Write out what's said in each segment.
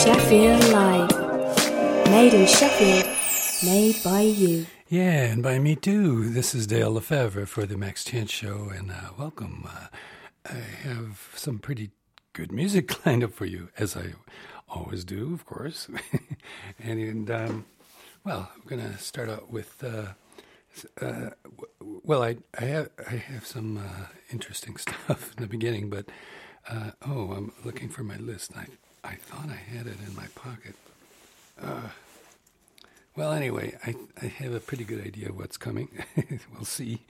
Sheffield Live. Made in Sheffield, made by you. Yeah, and by me too. This is Dale Lefebvre for the Max Chance Show, and welcome. I have some pretty good music lined up for you, as I always do, of course. Well, I'm going to start out with, I have some interesting stuff in the beginning, but, I'm looking for my list. I thought I had it in my pocket. Well, anyway, I have a pretty good idea of what's coming. We'll see.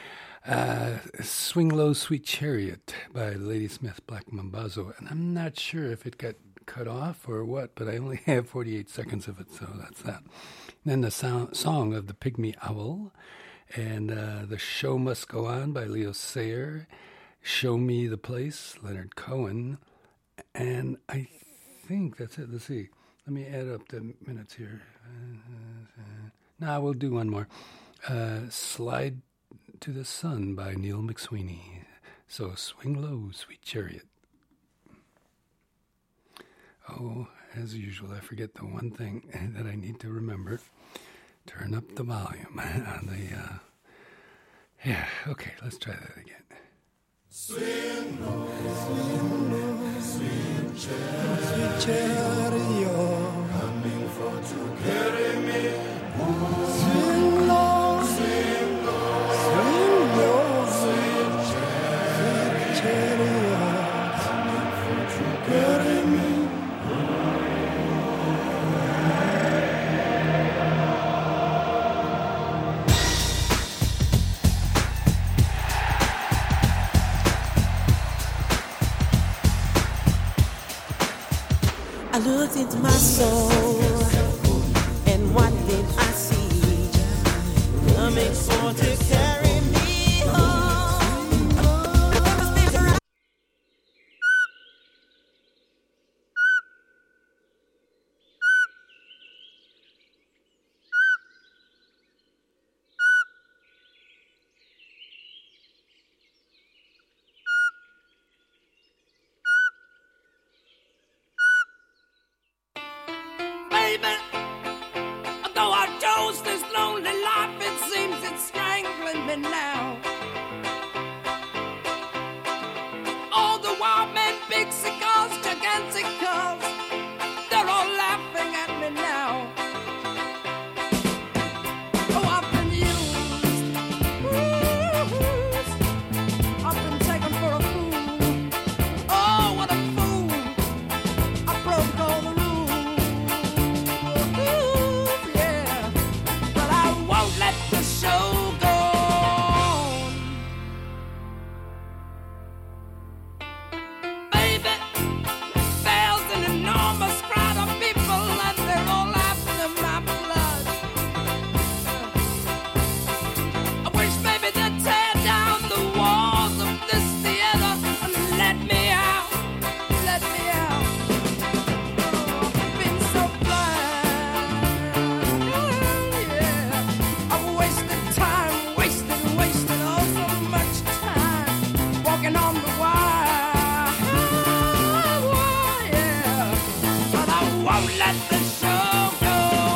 Swing Low, Sweet Chariot by Ladysmith Black Mambazo. And I'm not sure if it got cut off or what, but I only have 48 seconds of it, so that's that. And then the song of the Pygmy Owl. And The Show Must Go On by Leo Sayer. Show Me the Place, Leonard Cohen. And I think that's it. Let's see. Let me add up the minutes here. We'll do one more. Slide to the Sun by Neil McSweeney. So Swing Low, Sweet Chariot. Oh, as usual, I forget the one thing that I need to remember. Turn up the volume on the... okay, let's try that again. Swing low, sweet chariot, coming for to carry me. Swing low, sweet chariot, coming for to carry me. I looked into my soul, and what did I see? Coming for to carry me home. Though I chose this lonely life, it seems it's strangling me now. All the wild men, big cigars, gigantic cars, they're all laughing at me now. Oh, I've been used, I've been taken for a fool. Oh, what a fool, I broke all the rules. Let the show go on. Baby, there's an enormous crowd of people and they're all after my blood. I wish maybe they'd tear down the walls of this theater and let me out, let me out. Oh, I've been so blind, yeah. I've wasted time, wasted oh so much time, walking on the wire, yeah. But I won't let the show go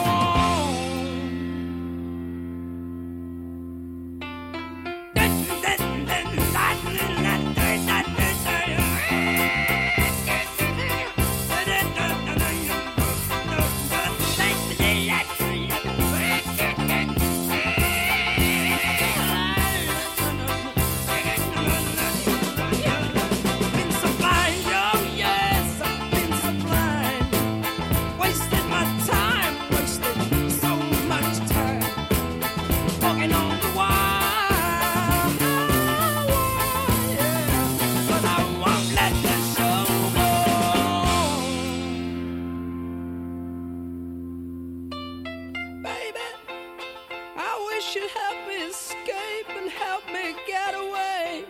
you'd help me escape and help me get away.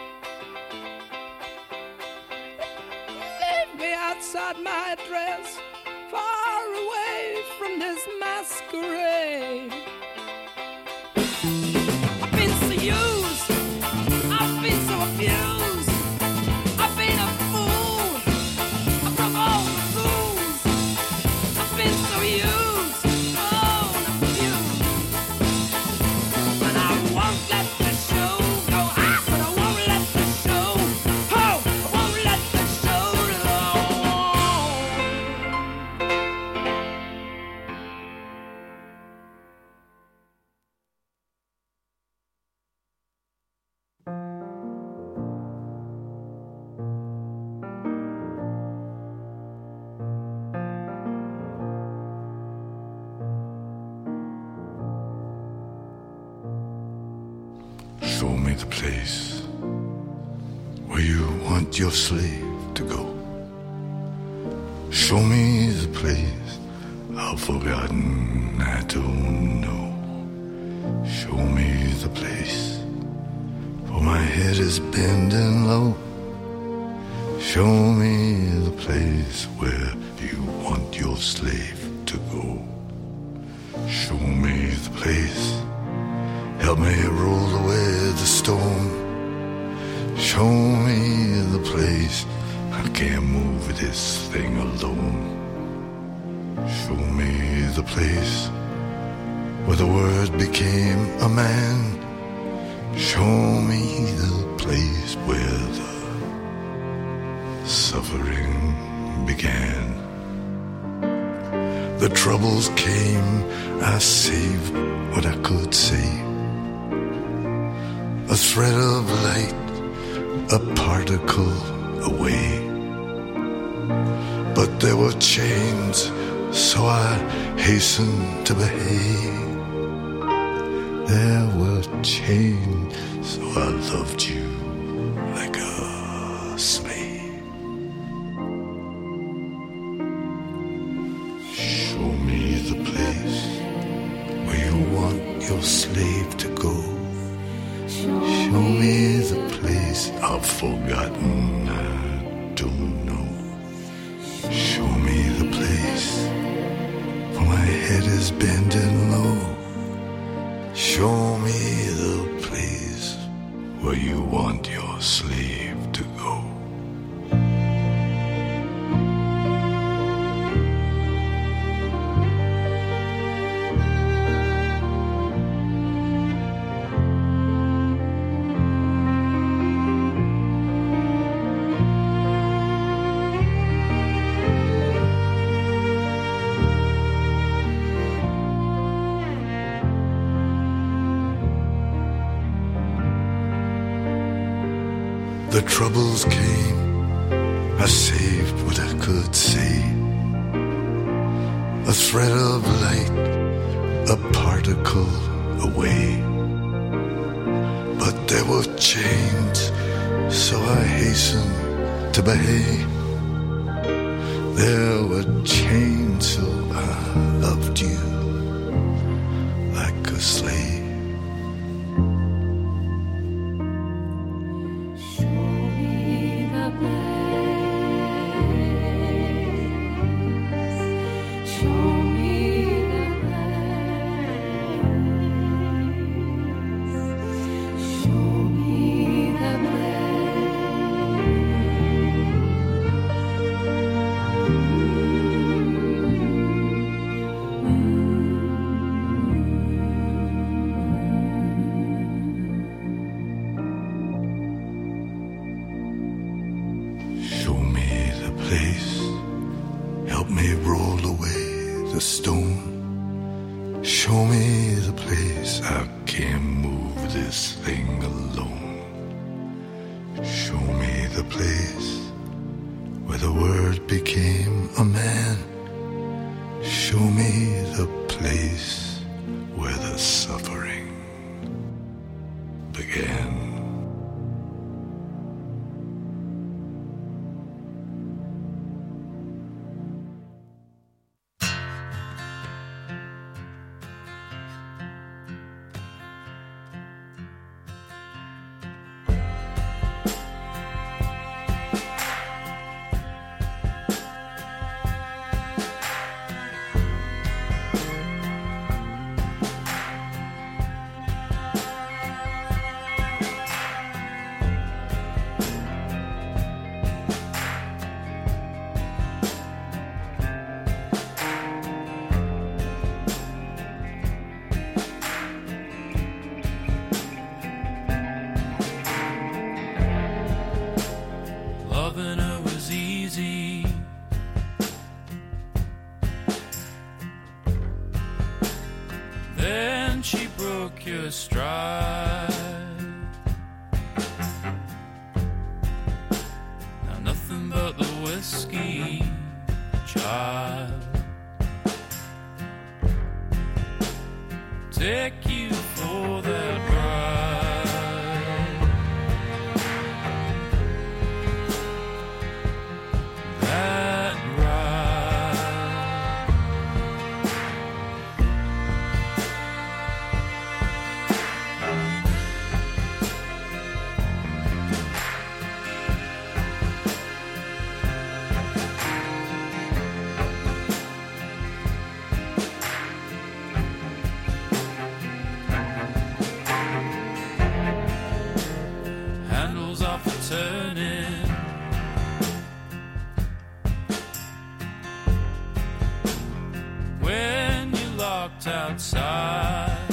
Leave me outside my address, far away from this masquerade. I've been so used, I've been so abused, I've been a fool, I broke all the rules. been so used, oh, and abused. And I won't let the show go on, but I won't let the show, oh, I won't let the show go Show me the place where you want your slave to go. Show me the place I've forgotten, I don't know. Show me the place, for my head is bending low. Show me the place where you want your slave to go. Show me the place, help me roll away the storm. Show me the place, I can't move this thing alone. Show me the place where the word became a man. Show me the place where the suffering began. The troubles came, I saved what I could save. A thread of light, a particle away. But there were chains, so I hastened to behave. There were chains, so I loved you like a slave. Show me the place where you want your slave to go. Show me the place I've forgotten, I don't know. Show me the place, for my head is bending low. Show me the place where you want your slave to go. The troubles came, I saved what I could save. A thread of light, a particle away. But there were chains, so I hastened to behave. There were chains, so I loved you like a slave. Help me roll away the stone. Show me the place, I can't move this thing alone. Show me the place where the word became a man. Show me the place where the suffering began. take your stride. Now nothing but the whiskey, child. Take you for that ride. That ride. Handles off the turning. When you locked outside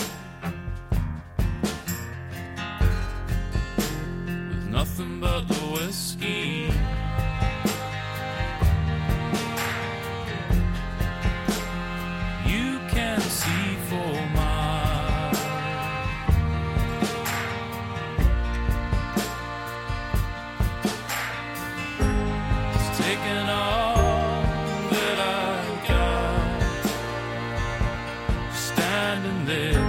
with nothing but the whiskey. You can see 4 miles. It's taken all that I got, standing there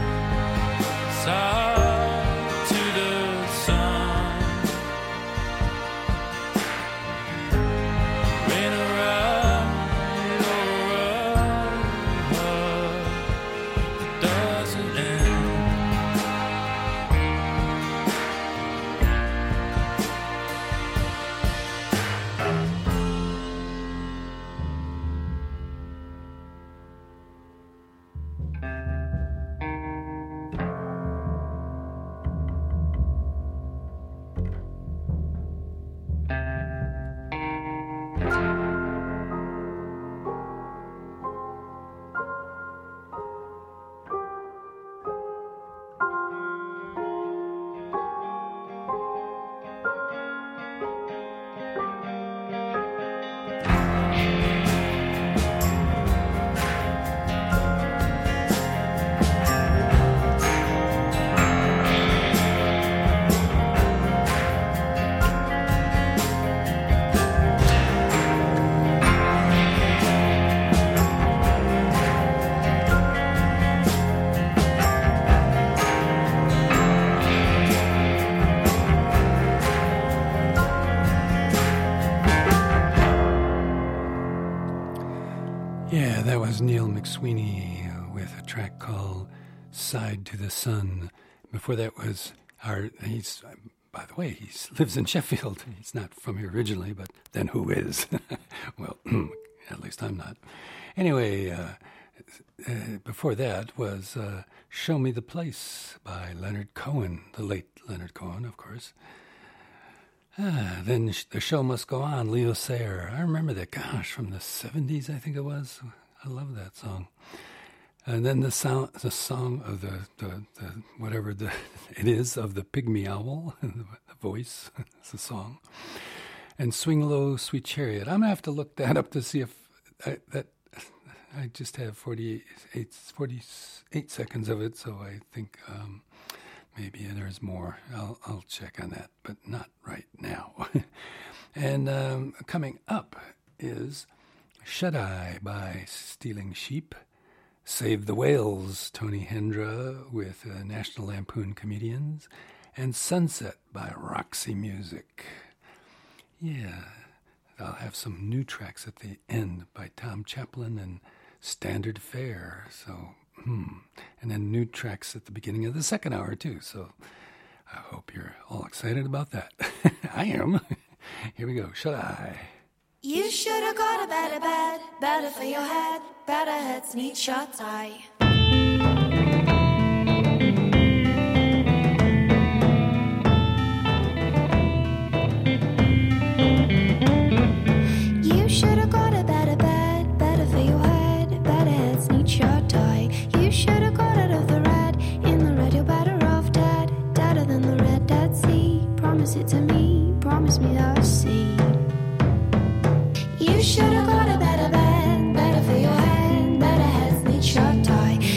side to the sun. Rain around or it doesn't end. Yeah, that was Neil McSweeney with a track called Side to the Sun. Before that was he's, by the way, he lives in Sheffield. He's not from here originally, but then who is? Well, at least I'm not. Anyway, before that was Show Me the Place by Leonard Cohen, the late Leonard Cohen, of course. Then The Show Must Go On, Leo Sayer. I remember that, gosh, from the 70s, I think it was. I love that song. And then the song of the whatever it is, of the Pygmy Owl, the voice, it's a song. And Swing Low, Sweet Chariot. I'm going to have to look that up to see if I just have 48 seconds of it, so I think maybe there's more. I'll check on that, but not right now. And coming up is Shut Eye by Stealing Sheep, Save the Whales, Tony Hendra with National Lampoon Comedians, and Sunset by Roxy Music. Yeah, I'll have some new tracks at the end by Tom Chaplin and Standard Fare, so and then new tracks at the beginning of the second hour, too. So I hope you're all excited about that. I am. Here we go. Shut Eye. You should have got a better bed, better for your head, better heads need shut eye. You should have got a better bed, better for your head, better heads need shut eye. You should have got out of the red, in the red you're better off dead, deader than the Red Dead Sea. Promise it to me, promise me I'll see. You should have got a better bed, better for your head, better heads need shut eye.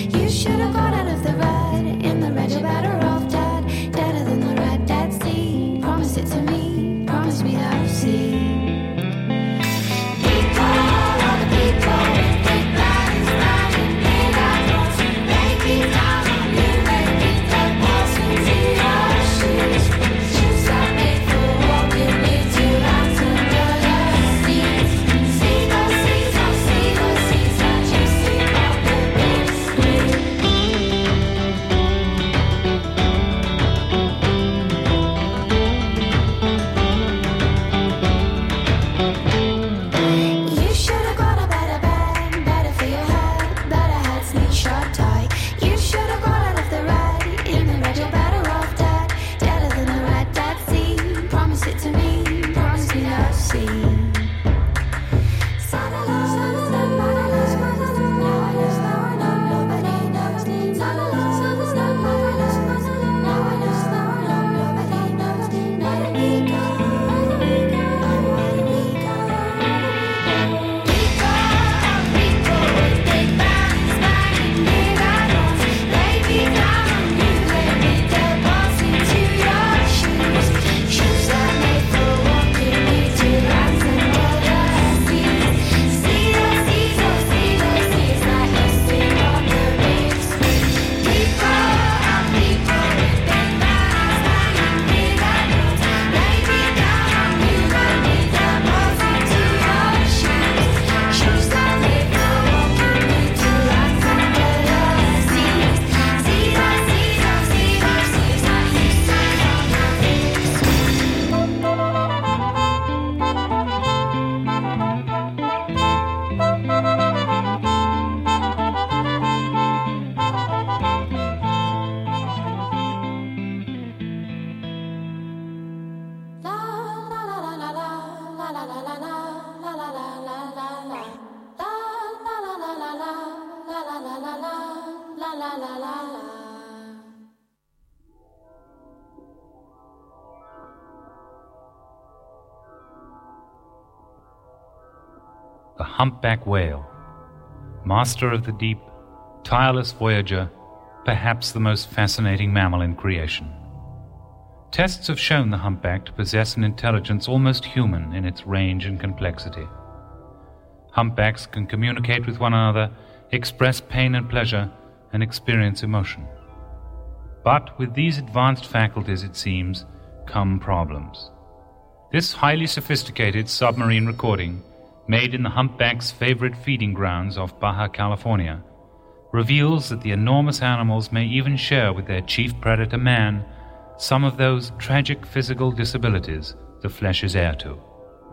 The humpback whale, master of the deep, tireless voyager, perhaps the most fascinating mammal in creation. Tests have shown the humpback to possess an intelligence almost human in its range and complexity. Humpbacks can communicate with one another, express pain and pleasure, and experience emotion. But with these advanced faculties, it seems, come problems. This highly sophisticated submarine recording, made in the humpback's favorite feeding grounds off Baja California, reveals that the enormous animals may even share with their chief predator man some of those tragic physical disabilities the flesh is heir to.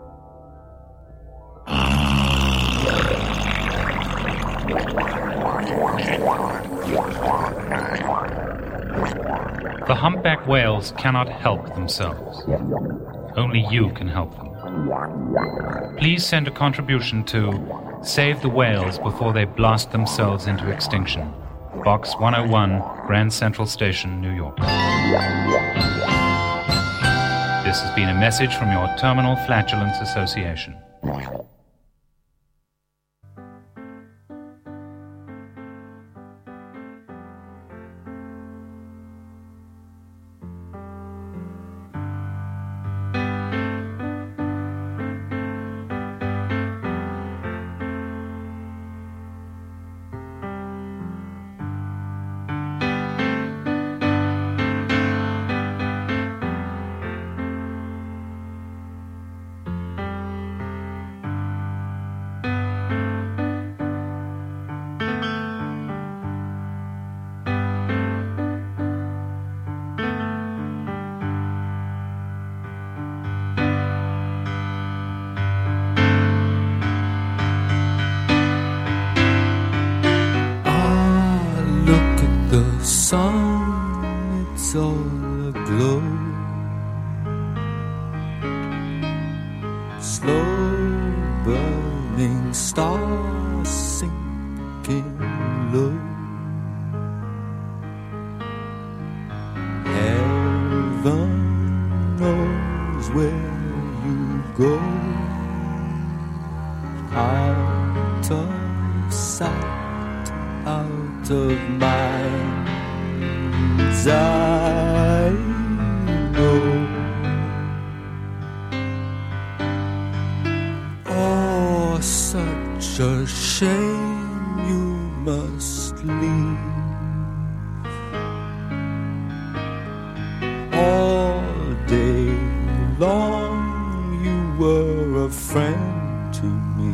The humpback whales cannot help themselves. Only you can help them. Please send a contribution to Save the Whales Before They Blast Themselves into Extinction, Box 101, Grand Central Station, New York. This has been a message from your Terminal Flatulence Association. sun, it's all aglow. Slow burning stars sinking low. Heaven knows where you go. Out of sight, out of mind, I know. Oh, such a shame you must leave. All day long you were a friend to me.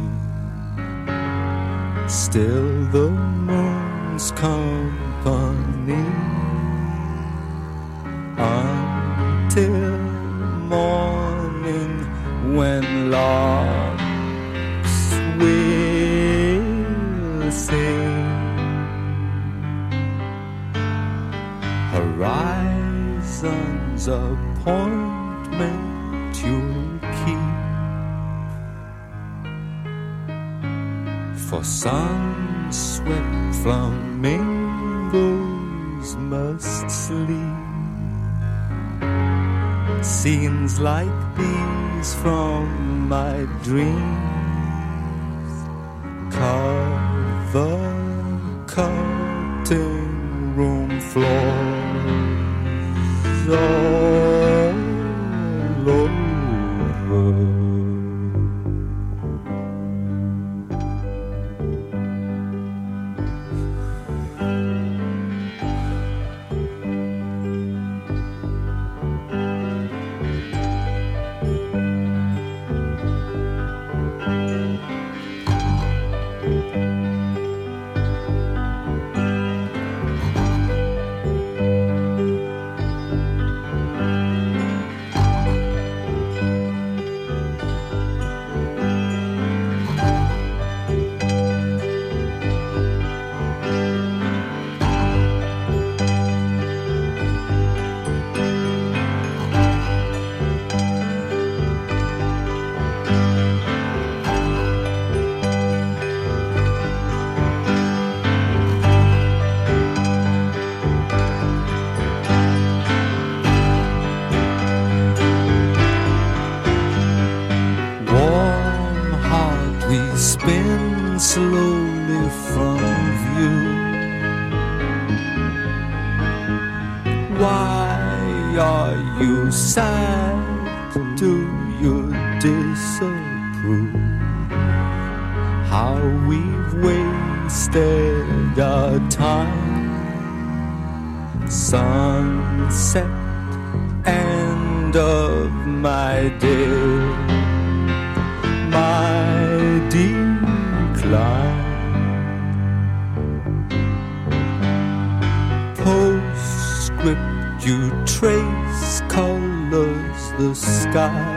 Still the moon's company until morning, when larks will sing. Horizon's appointment you'll keep, for sun-swept flamingos must sleep. Scenes like these from my dreams cover cutting room floors all over. slowly from view. Why are you sad? Do you disapprove? How we've wasted our time. Sunset, end of my day, my decline. Postscript, you trace colors the sky.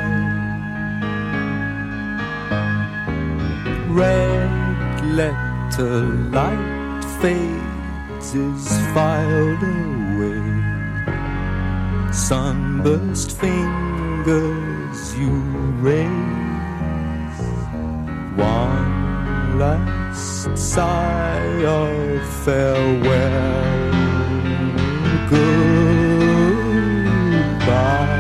Red letter light fades is filed away. Sunburst fingers you raise. One last sigh of farewell. Goodbye.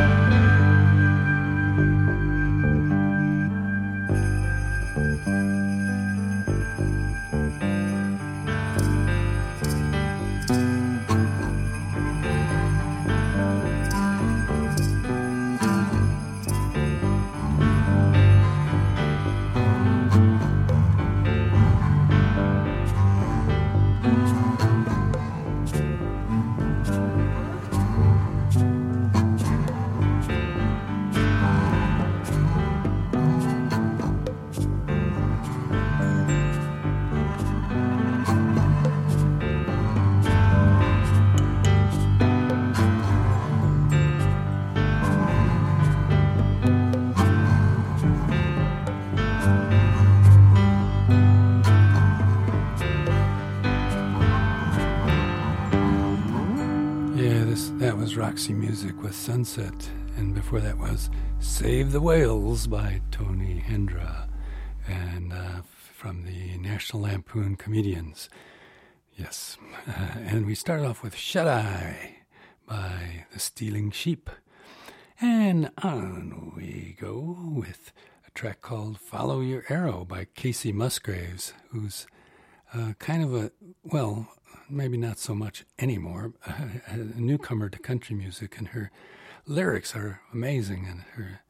Roxy Music with Sunset, and before that was Save the Whales by Tony Hendra, and from the National Lampoon Comedians. Yes, and we started off with Shut Eye by The Stealing Sheep, and on we go with a track called Follow Your Arrow by Casey Musgraves, who's kind of a, well, maybe not so much anymore, a newcomer to country music, and her lyrics are amazing, and her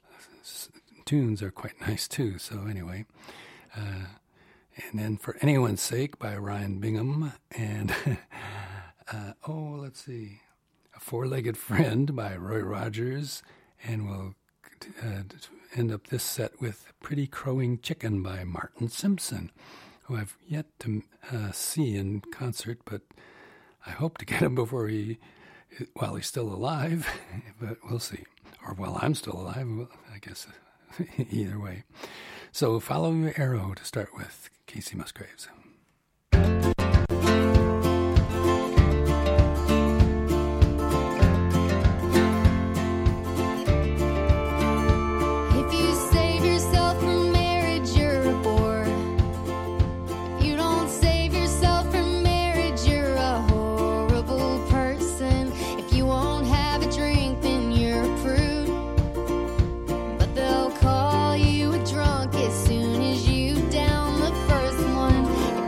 tunes are quite nice too. So anyway, and then For Anyone's Sake by Ryan Bingham, and let's see, A Four-Legged Friend by Roy Rogers, and we'll end up this set with Pretty Crowing Chicken by Martin Simpson, who I've yet to see in concert, but I hope to get him before while he's still alive, but we'll see. Or while I'm still alive, well, I guess either way. So Follow Your Arrow to start with, Casey Musgraves. Call you a drunk as soon as you down the first one.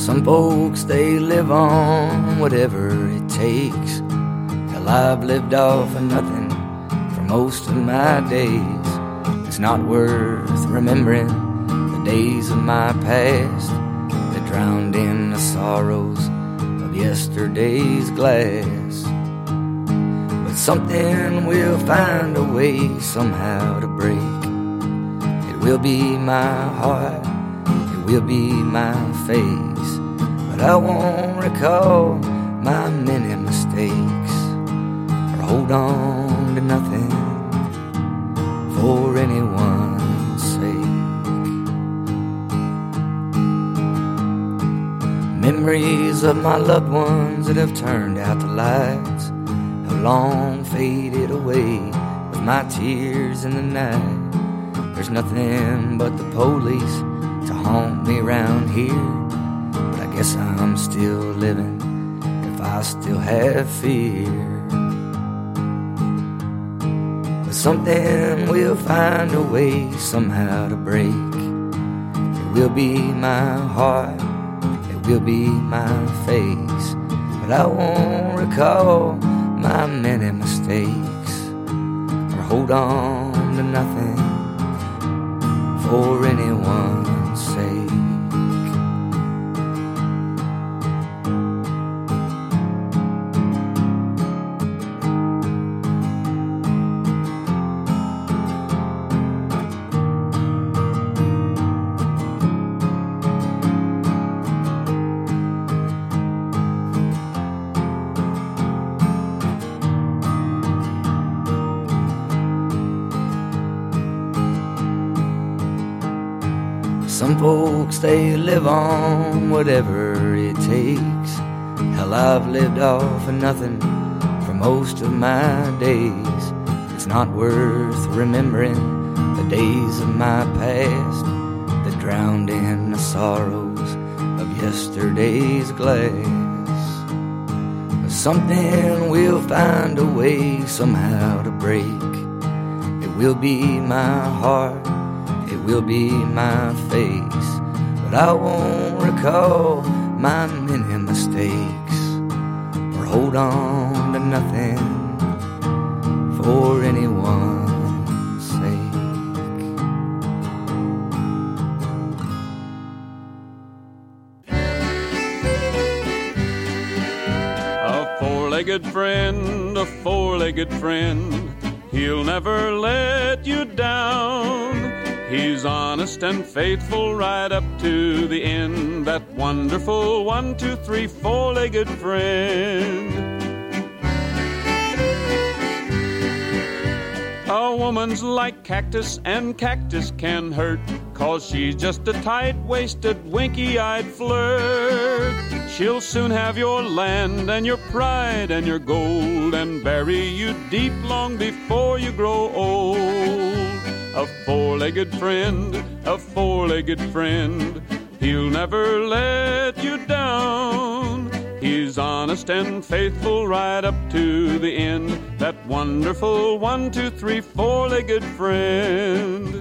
Some folks, they live on whatever it takes. Hell, I've lived off of nothing for most of my days. It's not worth remembering the days of my past that drowned in the sorrows of yesterday's glass. But something will find a way somehow to break. It will be my heart, it will be my face, but I won't recall my many mistakes or hold on to nothing for anyone's sake. Memories of my loved ones that have turned out the lights have long faded away with my tears in the night. There's nothing but the police to haunt me round here, but I guess I'm still living if I still have fear. But something will find a way somehow to break. It will be my heart, it will be my face, but I won't recall my many mistakes or hold on to nothing for anyone's sake. Some folks, they live on whatever it takes. Hell, I've lived off of nothing for most of my days. It's not worth remembering the days of my past that drowned in the sorrows of yesterday's glass. But something will find a way somehow to break. It will be my heart, it will be my face, but I won't recall my many mistakes or hold on to nothing for anyone's sake. A four-legged friend, a four-legged friend, he'll never let you down. He's honest and faithful right up to the end, that wonderful 1, 2, 3, four-legged friend. A woman's like cactus, and cactus can hurt, 'cause she's just a tight-waisted, winky-eyed flirt. She'll soon have your land and your pride and your gold, and bury you deep long before you grow old. A four-legged friend, a four-legged friend, he'll never let you down. He's honest and faithful right up to the end, that wonderful 1, 2, 3, four-legged friend.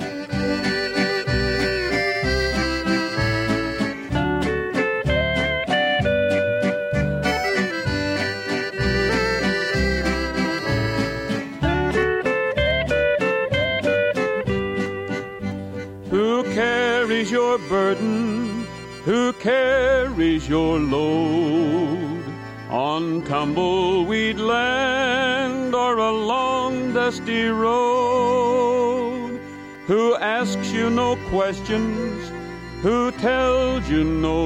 Your burden, who carries your load on tumbleweed land or a long dusty road? Who asks you no questions, who tells you no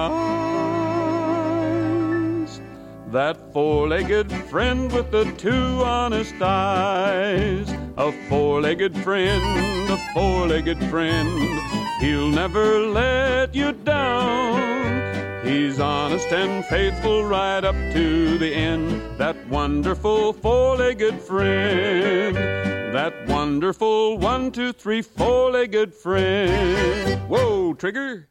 lies? That four-legged friend with the two honest eyes. A four-legged friend, a four-legged friend, he'll never let you down. He's honest and faithful right up to the end, that wonderful four-legged friend. That wonderful 1, 2, 3, four-legged friend. Whoa, Trigger!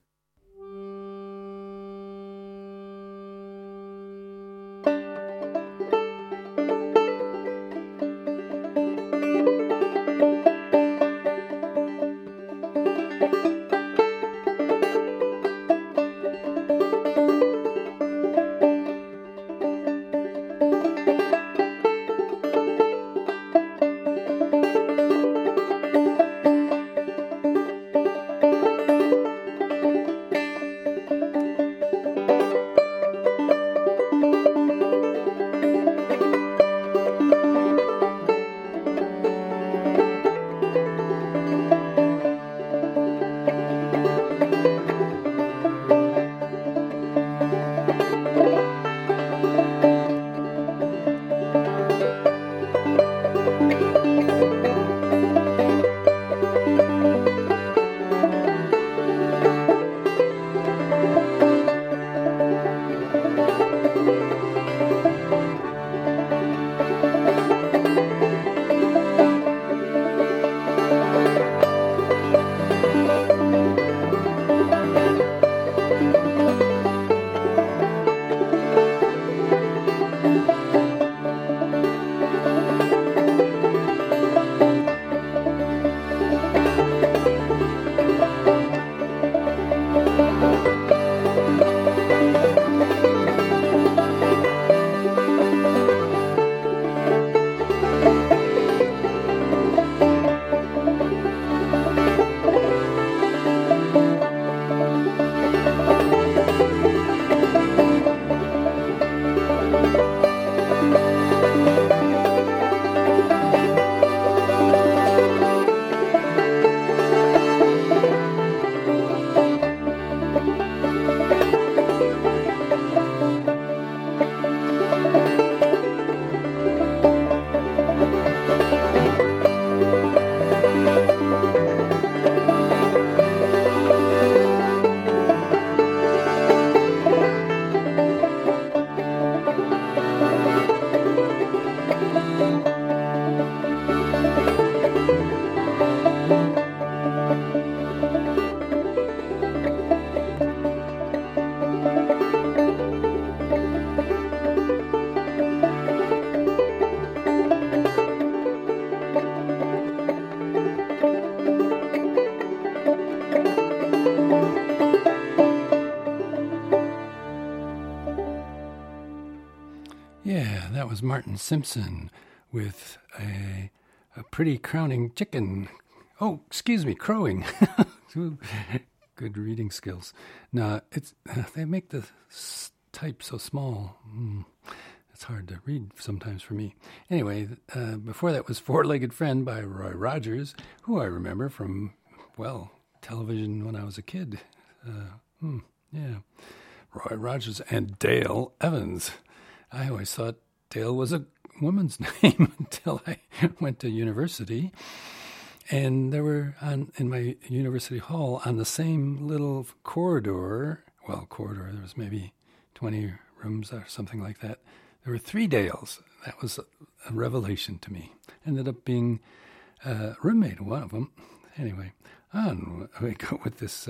that was Martin Simpson with a pretty crowning chicken. Oh, excuse me, crowing. Good reading skills. Now, they make the type so small. It's hard to read sometimes for me. Anyway, before that was Four-Legged Friend by Roy Rogers, who I remember from, well, television when I was a kid. Yeah. Roy Rogers and Dale Evans. I always thought Dale was a woman's name until I went to university. And there were, in my university hall, on the same little corridor, there was maybe 20 rooms or something like that, there were 3 Dales. That was a revelation to me. Ended up being a roommate of one of them. Anyway, on we go with this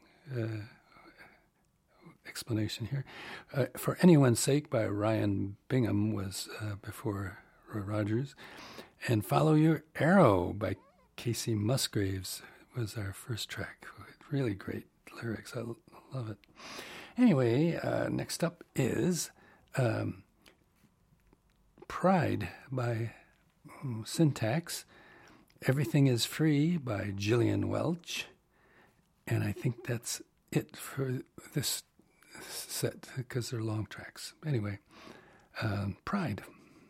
explanation here. For Anyone's Sake by Ryan Bingham was before Roy Rogers. And Follow Your Arrow by Casey Musgraves was our first track. Really great lyrics. I love it. Anyway, next up is Pride by Syntax. Everything is Free by Gillian Welch. And I think that's it for this set because they're long tracks. Anyway, Pride.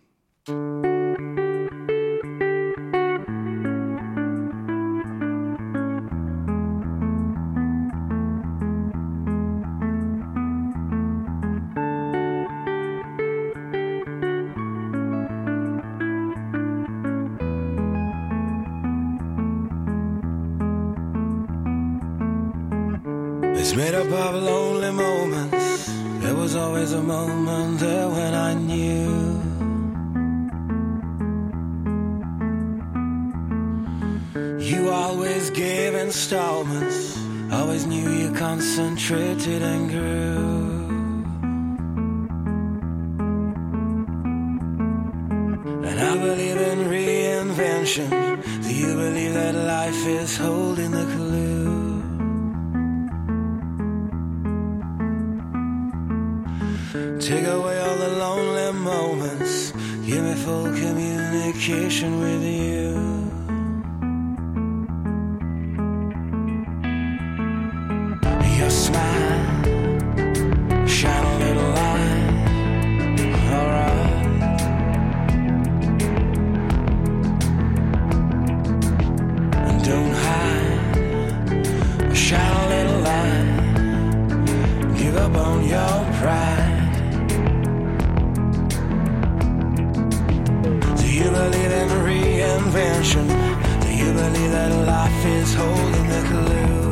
It's made up of lonely moments. There was always a moment there when I knew you always gave installments. Always knew you concentrated and grew. And I believe in reinvention. Do you believe that life is holding the clue? Take away all the lonely moments. Give me full communication with you. Your smile, shine a little light. Alright. And don't hide. Shine a little light. Give up on your pride. Do you believe in reinvention? Do you believe that life is holding the clue?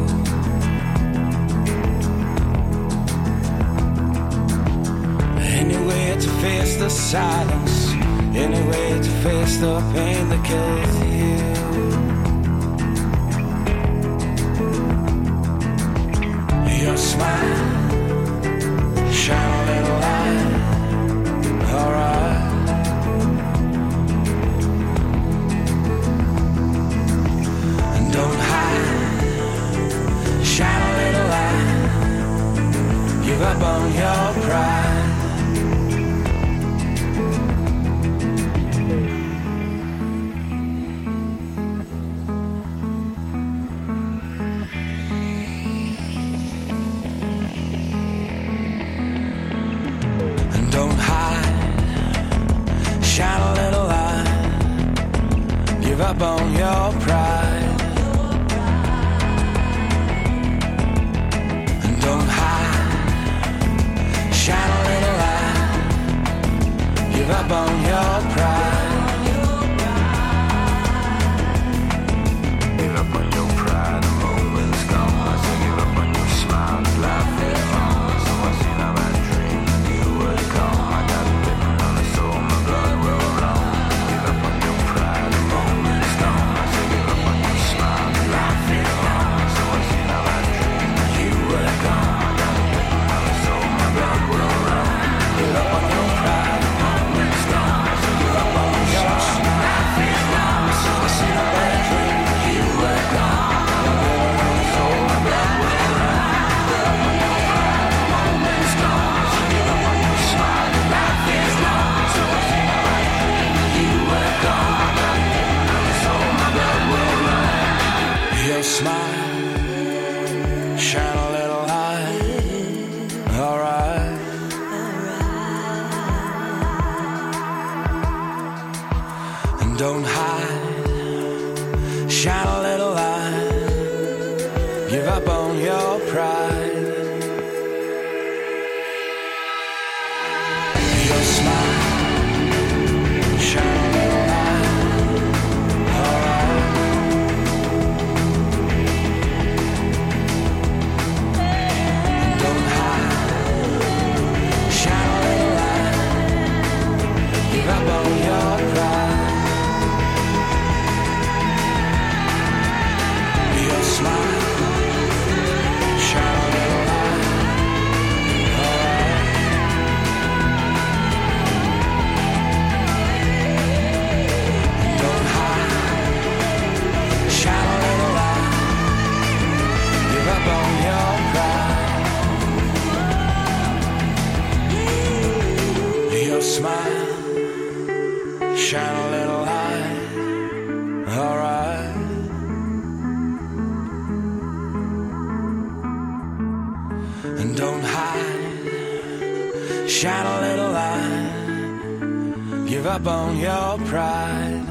Any way to face the silence, any way to face the pain that kills you. Your smile, shine a little light. Alright. And don't hide, shine a little light. Give up on your pride. Don't hide, shine a little light. Give up on your pride. And don't hide, shine a little light. Give up on your pride. Give up on your pride, the moment's gone. I say give up on your smile, life is long. So I see now I dream that you would come. I got it written on the soul, my blood will run. Give up on your pride, the moment's gone. I say give up shine a little light. Alright. And don't hide, shine a little light. Give up on your pride. Your smile, shine a little light. Alright. Don't hide, shine a little light. Give up on your pride. Your smile, shine a little light. Alright. Don't hide, shine a little light. Give up on your pride. Your smile, shine a little light. Alright. And don't hide, shine a little light. Give up on your pride.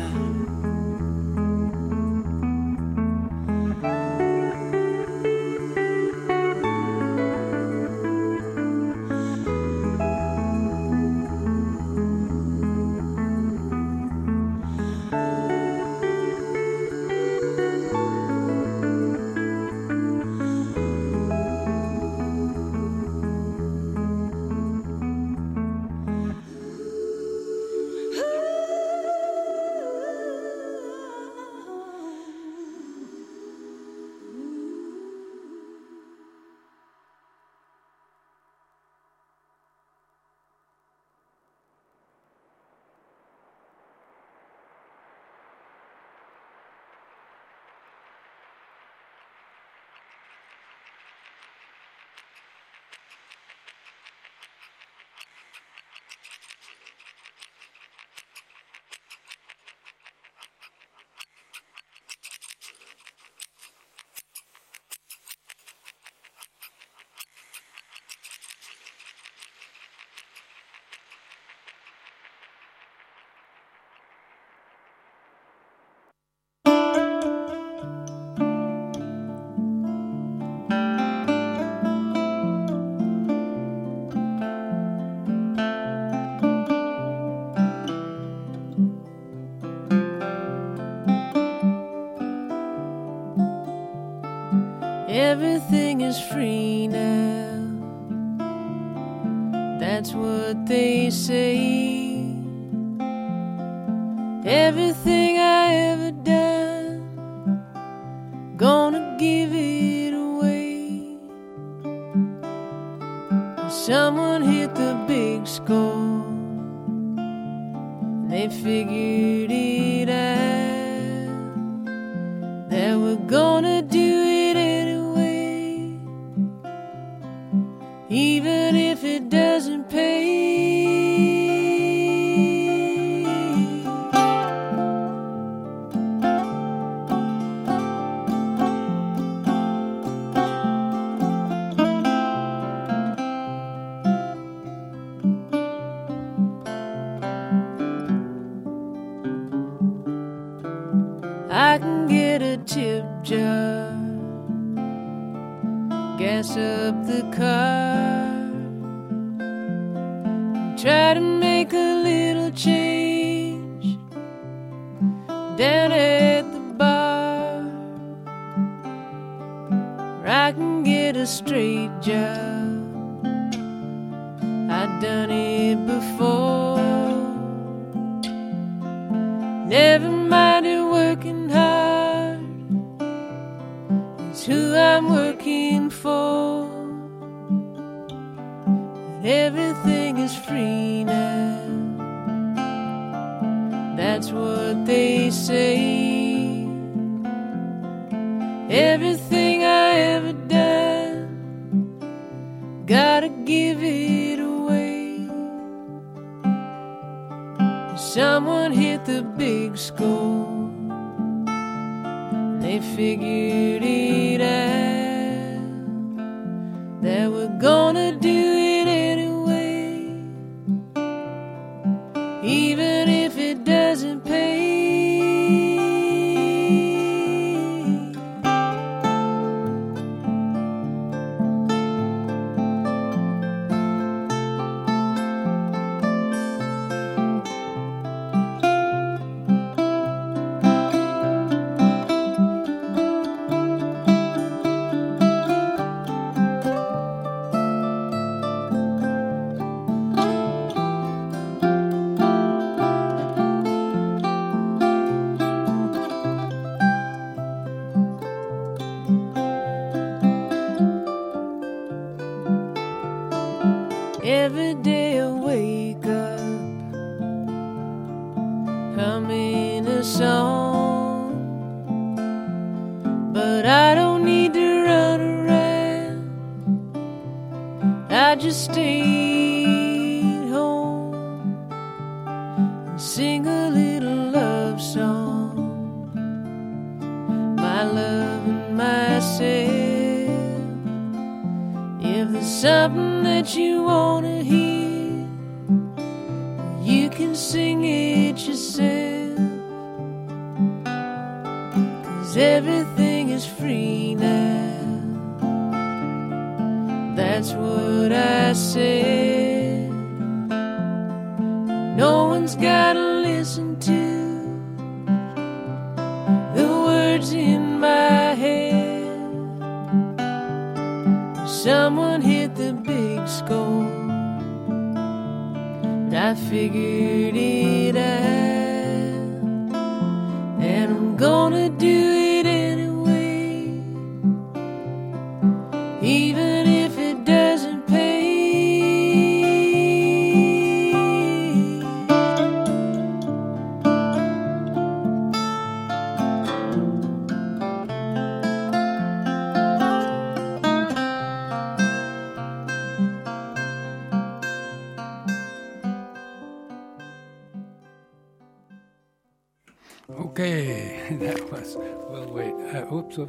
Everything is free now. That's what they say. Everything I ever done, gonna give it away. Someone hit the big score, and they figured it out that we're gonna do it anyway, even if it doesn't pay. I can get a tip jar, gas up the car, try to make a little change down at the bar. Or I can get a straight job, I've done it before. Never minded working hard, it's who I'm working for. But everything is free now, that's what they say. Everything I ever done, gotta give it away. Someone hit the big score, they figured it out Every day I wake up humming a song, but I don't need to run around. I just stayed home and sing a little love song, my love and myself. If there's something that you want to hear, you can sing it yourself, 'cause everything is free now. That's what I said. No one's gotta listen to the words in my head. Someone hit the big score, but I figured it out, and I'm gonna do it anyway, even if it doesn't pay. Okay, that was, well, wait, oops.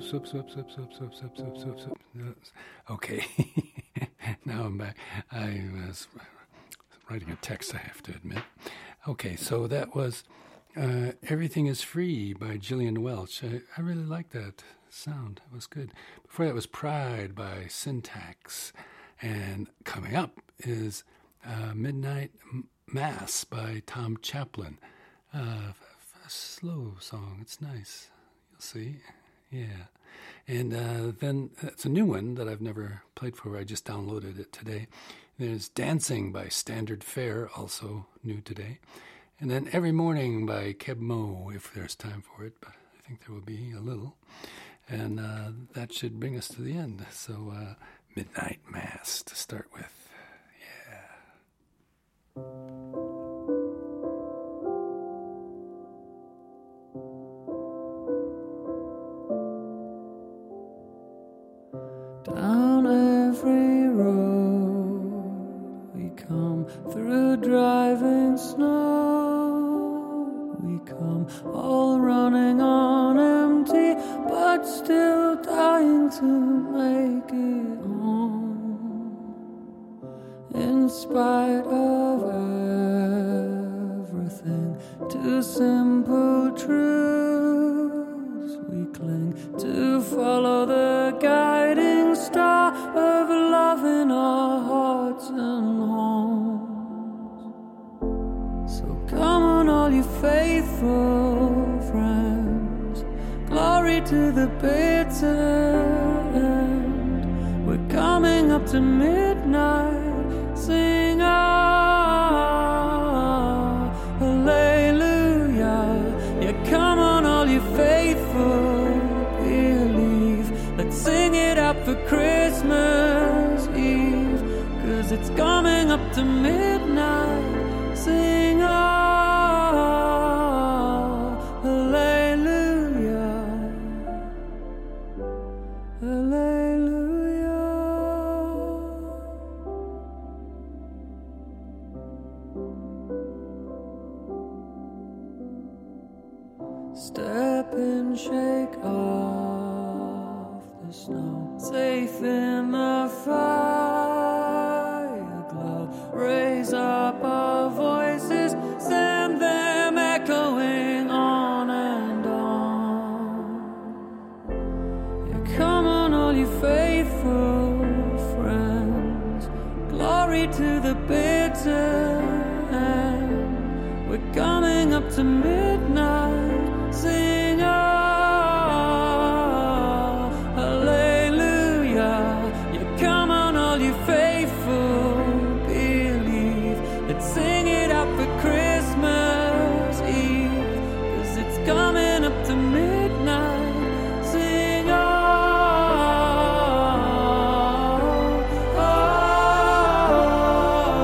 Okay, now I'm back. I was writing a text, I have to admit. Okay, so that was Everything is Free by Gillian Welch. I really like that sound. It was good. Before that was Pride by Syntax. And coming up is Midnight Mass by Tom Chaplin. A slow song. It's nice. You'll see. Yeah. And then it's a new one that I've never played for. I just downloaded it today. There's Dancing by Standard Fare, also new today. And then Every Morning by Keb Mo, if there's time for it, but I think there will be a little. And that should bring us to the end. So Midnight Mass to start with. Yeah. Down every road we come, through driving snow we come, all running on empty, but still dying to make it home. In spite of everything, to simple truths we cling, to follow the guiding star of love in our hearts and homes. So come on, all you faithful friends, glory to the bitter end. We're coming up to midnight, sing hallelujah. Yeah, come on, all you faithful, believe. Let's sing it out for Christmas Eve, 'cause it's coming up to midnight, sing hallelujah, hallelujah. Step and shake off the snow, safe in the fire glow. Raise up our voices, send them echoing on and on. Yeah, come on, all you faithful friends, glory to the bitter end. We're coming up to midnight, sing hallelujah. Yeah, come on, all you faithful, believe. Let's sing it out for Christmas Eve, 'cause it's coming up to midnight, sing hallelujah.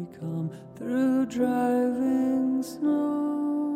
come through driving snow.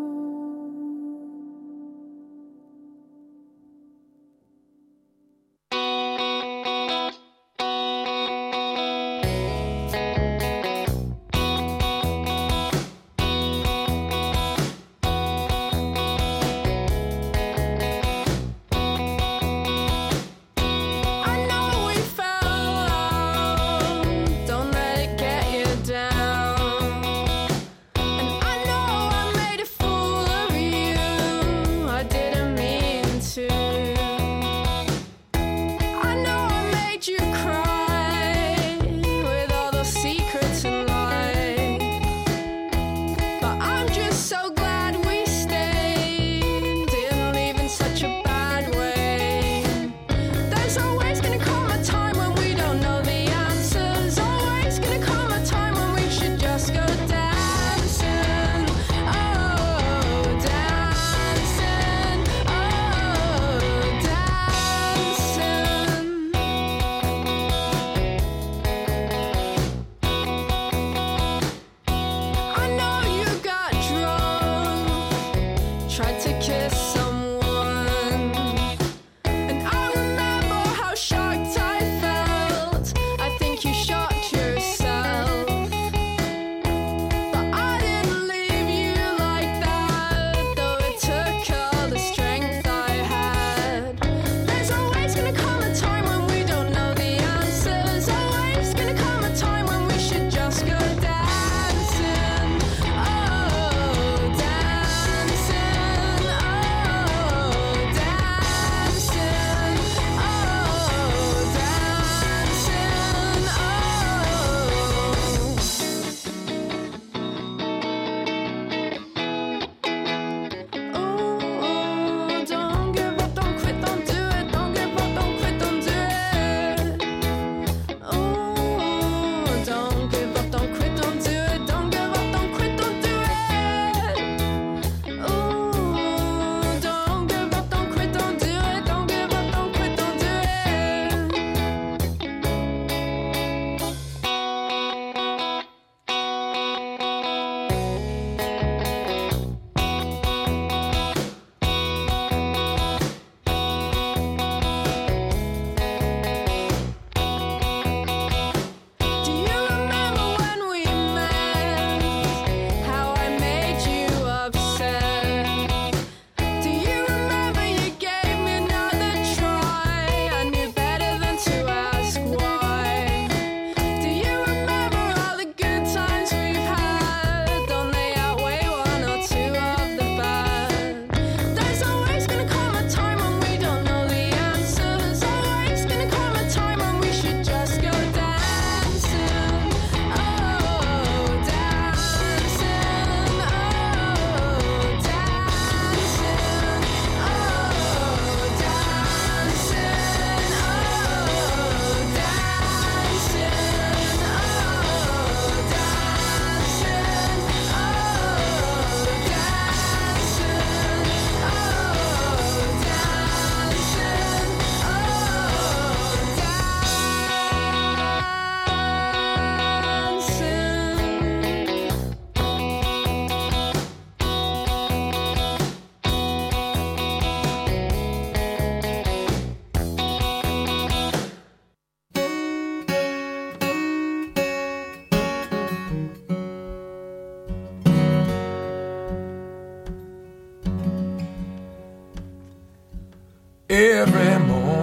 Every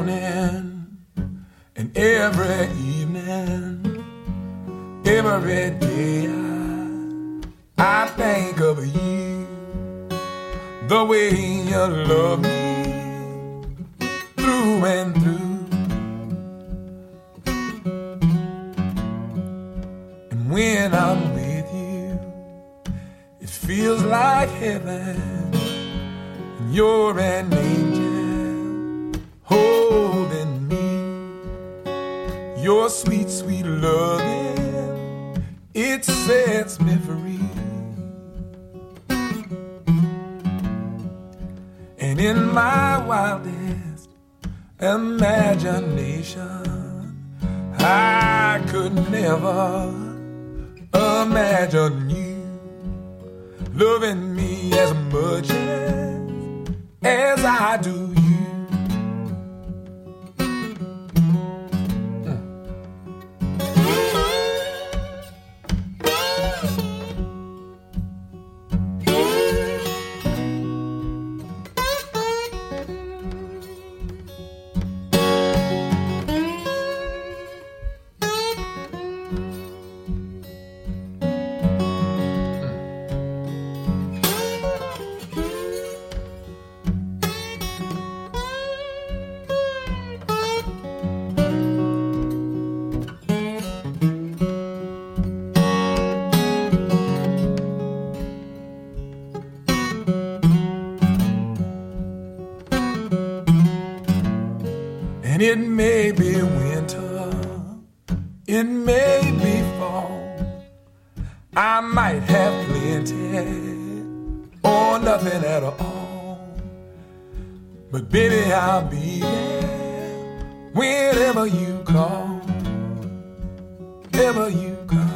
morning and every evening, every day I think of you, the way you love me through and through. And when I'm with you, it feels like heaven. And you're an angel holding me. Your sweet, sweet loving, it sets me free. And in my wildest imagination, I could never imagine you loving me as much as I do you. And it may be winter, it may be fall, I might have plenty or nothing at all. But baby, I'll be there whenever you call, ever you call.